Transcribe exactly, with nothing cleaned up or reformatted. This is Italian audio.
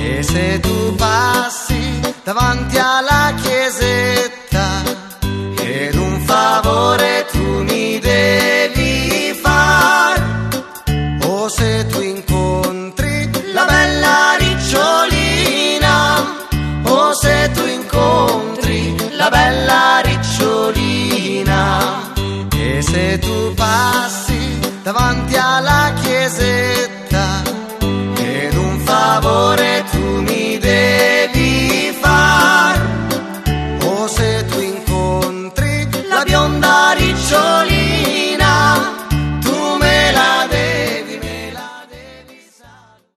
E se tu passi davanti alla chiesetta ed un favore tu mi devi far, o se tu incontri la bella ricciolina, o se tu incontri la bella ricciolina, e se tu passi davanti alla